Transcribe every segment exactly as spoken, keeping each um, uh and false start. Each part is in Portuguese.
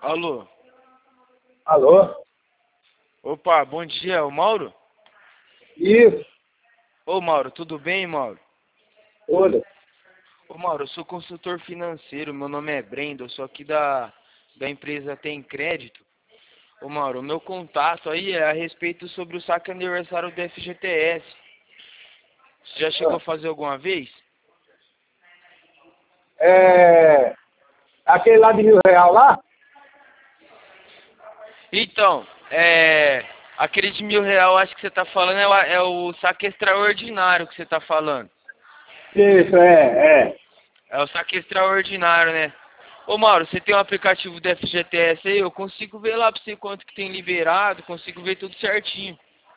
Alô? Alô? Opa, bom dia, é o Mauro? Isso, Ô Mauro, tudo bem, Mauro? tudo. Ô Mauro, eu sou consultor financeiro, meu nome é Brendo, eu sou aqui da, da empresa Tem Crédito. Ô Mauro, o meu contato aí é a respeito sobre o saque aniversário do F G T S. Você já chegou a Ah, fazer alguma vez? É, aquele lá de mil real lá? Então, é... aquele de mil real, acho que você tá falando, é o, é o saque extraordinário que você tá falando. Isso, é, é. É o saque extraordinário, né? Ô Mauro, você tem um aplicativo do F G T S aí? Eu consigo ver lá pra você quanto que tem liberado, consigo ver tudo certinho.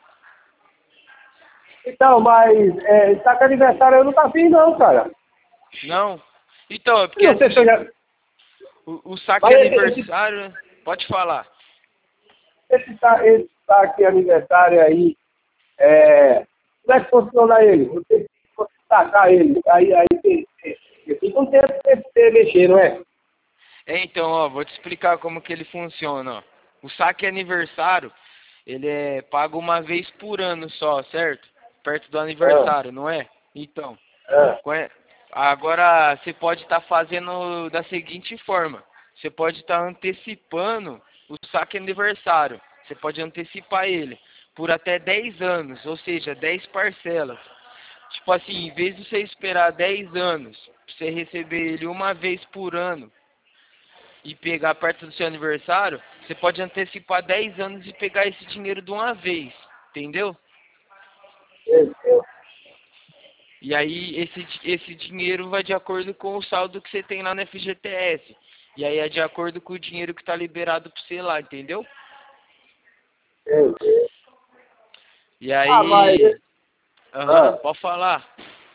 Então, mas é, tá com aniversário eu não tá afim não, cara. Não? Então, é Eu porque não sei se eu assim, já... o, o saque Mas esse, esse, aniversário, pode falar. esse, tá, esse tá aqui aniversário aí, é... Como é que funciona ele? Você tem que sacar ele. Aí, aí tem... tem- tem um tempo pra você mexer, não é? É, então, ó, vou te explicar como que ele funciona, ó. O saque aniversário, ele é pago uma vez por ano só, certo? Perto do Ah, aniversário, não é? Então, ah, Conhe- agora você pode estar fazendo da seguinte forma: você pode estar antecipando o saque aniversário. Você pode antecipar ele por até dez anos, ou seja, dez parcelas. Tipo assim, em vez de você esperar dez anos, pra você receber ele uma vez por ano e pegar perto do seu aniversário, você pode antecipar dez anos e pegar esse dinheiro de uma vez, entendeu? eu, eu, E aí esse, di- esse dinheiro vai de acordo com o saldo que você tem lá no F G T S. E aí é de acordo com o dinheiro que está liberado para você lá, entendeu? eu, eu. E Ah, mas... aí. Aham, Ah. pode falar.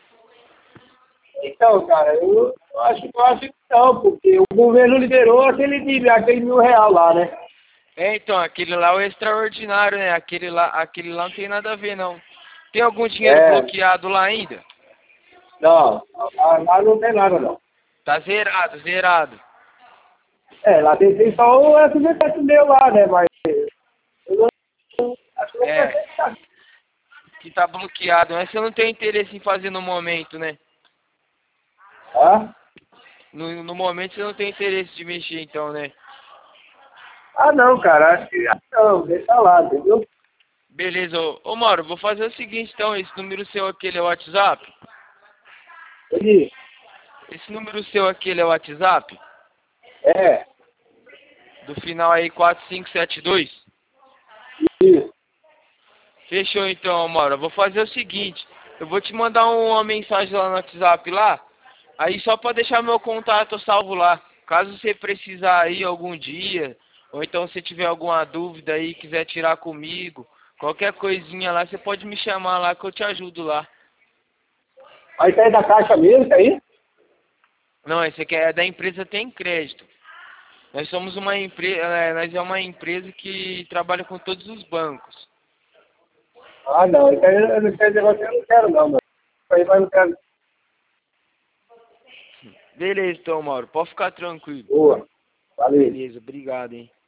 Então, cara, eu, eu acho, eu acho que não, porque o governo liberou aquele, de- aquele mil real lá, né? É, então, aquele lá é o extraordinário, né? Aquele lá, aquele lá não tem nada a ver, não. Tem algum dinheiro É, bloqueado lá ainda? não, lá, lá não tem nada, não. Tá zerado, zerado. É, lá tem, tem só o F G T S meu lá, né? Mas eu não, acho que não É, pensei que tá. que tá bloqueado. Mas você não tem interesse em fazer no momento, né? Ah, No, no momento você não tem interesse de mexer, então, né? ah não, cara, acho que não, deixa lá, entendeu? Beleza, ô, ô Mauro, vou fazer o seguinte então, esse número seu aqui ele é o WhatsApp? Ele, Esse número seu aqui ele é o WhatsApp? é, Do final aí quatro cinco sete dois? isso, Fechou então, Mauro. Eu vou fazer o seguinte, eu vou te mandar uma mensagem lá no WhatsApp lá, aí só pra deixar meu contato salvo lá. Caso você precisar aí algum dia, ou então se tiver alguma dúvida aí, quiser tirar comigo, qualquer coisinha lá, você pode me chamar lá que eu te ajudo lá. vai sair da caixa mesmo, isso aí? Não, esse aqui é da empresa Tem Crédito. Nós somos uma empresa, nós é uma empresa que trabalha com todos os bancos. Ah, não, isso aí eu não quero negócio, eu não quero não, mano. Isso aí vai não quero. Beleza, então, Mauro. Pode ficar tranquilo. Boa, valeu. Beleza, obrigado, hein.